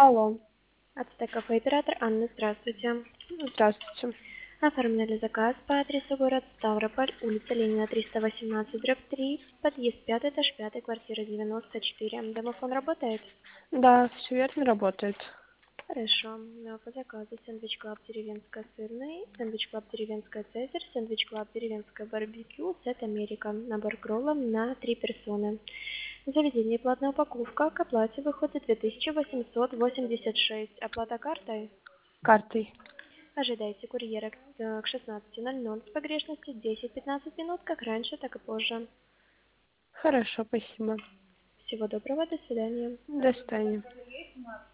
Алло, Ацтек кафе оператор Анна, здравствуйте. здравствуйте. Оформили заказ по адресу город Ставрополь, улица Ленина, 318, дробь 3, подъезд 5, этаж 5, квартира 94. Домофон работает? Да, все верно работает. Хорошо. По заказу сэндвич клаб деревенская сырный, сэндвич клаб деревенская цезарь, сэндвич клаб деревенская барбекю, сет Америка. Набор кроллов на 3 персоны. Заведение платная упаковка. К оплате выходит 2886. Оплата картой? Картой. Ожидайте курьера к 16:00 с погрешностью 10-15 минут, как раньше, так и позже. Хорошо, спасибо. Всего доброго, до свидания. До свидания.